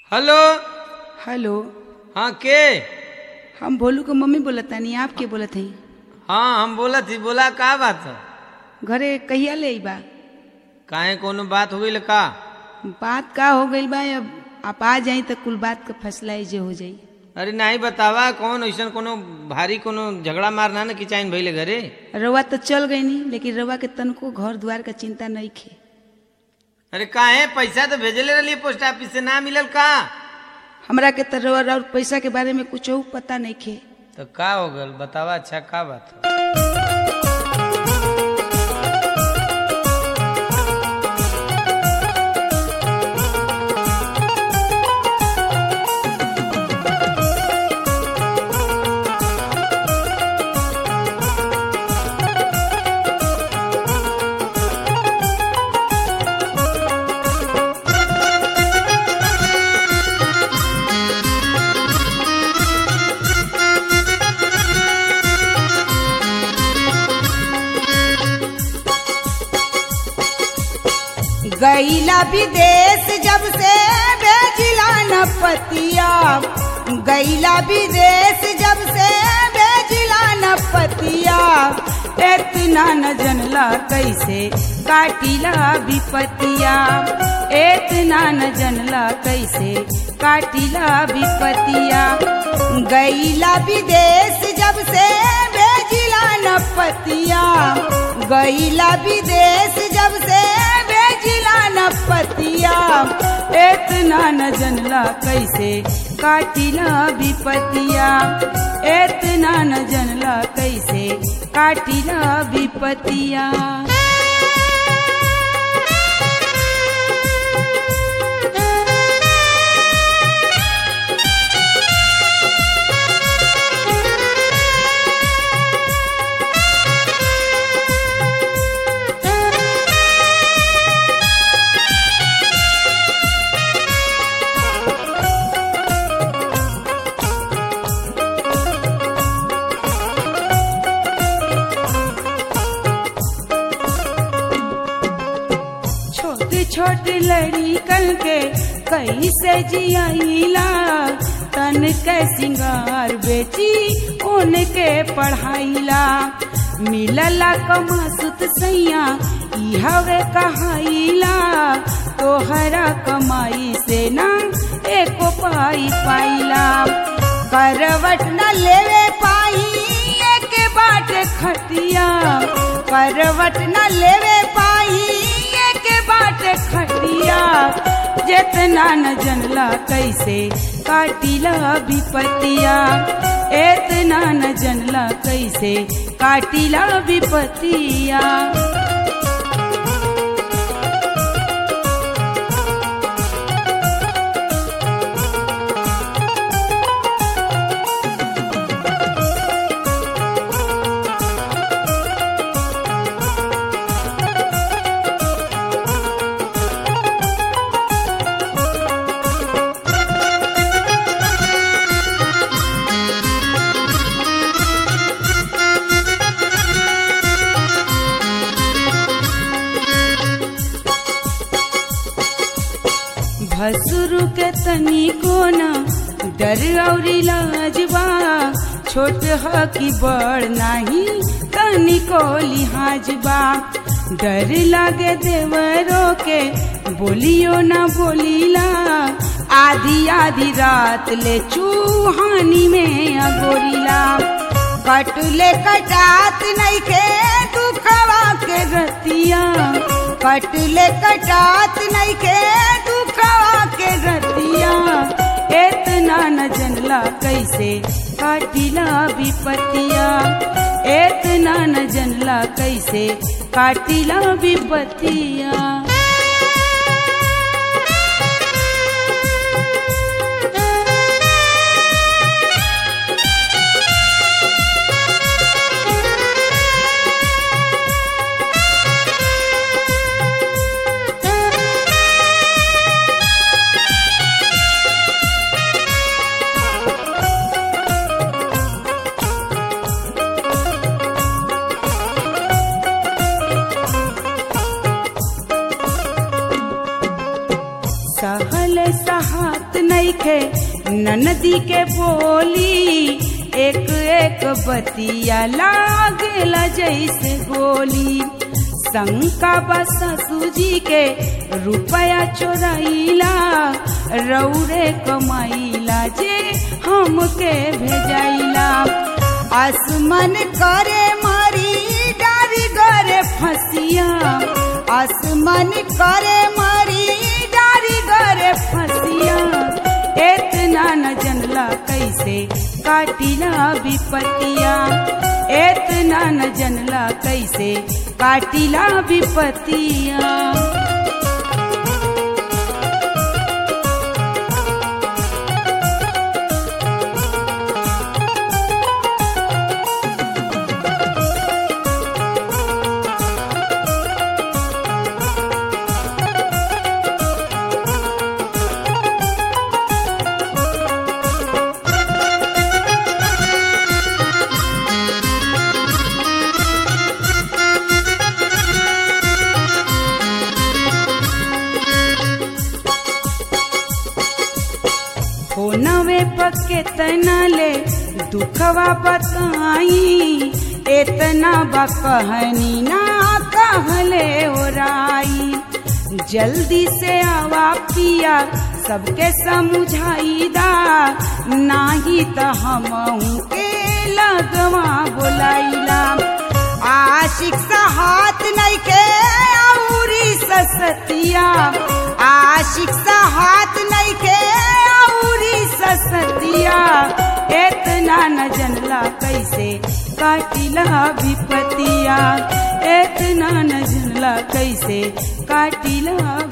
Hello. Hello. हाँ के? हम भोलू के मम्मी बोलत तानी। आप के बोलत हई? हाँ हम बोला थी। बोला का बात है? घरे कहिया ले बा? काहे कोनो बात हो गई का? बात का हो गई बा? अब आप आ जाई तो कुल बात का फैसला जे हो जाई। अरे नहीं बतावा कौन ऐसा कोनो भारी कोनो झगड़ा मारना न किचाइन भइले घरे? रवा तो चल गई नी, लेकिन रवा के तनको घर द्वार का चिंता नहीं खे। अरे काहे? पैसा तो भेजले रही पोस्ट ऑफिस से, ना मिलल का? हमरा के तो रवा और पैसा के बारे में कुछ पता नहीं खे। तो का हो गल बतावा। अच्छा का बात है? गईला विदेश जब से भेजिला न पतिया, गईला विदेश जब से भेजिला न पतिया, इतना न जनला कैसे काटिला विपतिया, इतना न जनला कैसे काटिला विपतिया। गईला विदेश जब से भेजिला न पतिया, गईला विदेश जब से भेजिला न पतिया, इतना न जनला कैसे काटिला विपतिया, इतना न जनला कैसे काटिला विपतिया। छोटी लड़िकन के कैसे जियाइला, तन के सिंगार बेची उनके पढ़ाइला, मिलला कमासुत सैया ई हवे कहाइला, तोहरा कमाई से ना एको पाई पाइला, करवट न लेवे पाई एक बाट खटिया, करवट न लेवे पाई बाट खटिया, जितना न जनला कैसे काटिला विपतिया, इतना न जनला कैसे काटिला विपतिया। भसुरु के तनी को न डर और लाजबा, छोट ह की बड़ नाही तनी को लिहाजबा, डर लागे देवरों के बोलियो न बोलीला, आधी आधी रात ले चूहानी में अगोरीला, कटले कटात नहीं के दुखवा के रतिया, कटले कटात नहीं के दुखवा के रतिया, इतना न जनला कैसे काटिला विपतिया, इतना न जनला कैसे काटिला विपतिया। सहल सहात नइखे ननदी के बोली, एक एक बतिया लागेला जैसे गोली। शंका बा ससुजी के रुपया चोराइला, रौरे कमाइला जे हमके भेजाइला। आसमान करे मारी डारी गरे फसिया, आसमान करे मारी डारी गरे फसिया। इतना न जनला कैसे काटिला विपतिया, इतना न जनला कैसे काटिला विपतिया। नवे पक्के तनले दुखवा बताई, इतना बा कहनी ना कहले ओराई। जल्दी से आवा पिया सबके समझाई दा, नाही त हमहू के लगवा बोलाइला। आशिक सा हाथ नइखे औरी ससतिया, आशिक सा हाथ नइखे ससतिया। इतना न जनला कैसे काटिला विपतिया, इतना न जनला कैसे काटिला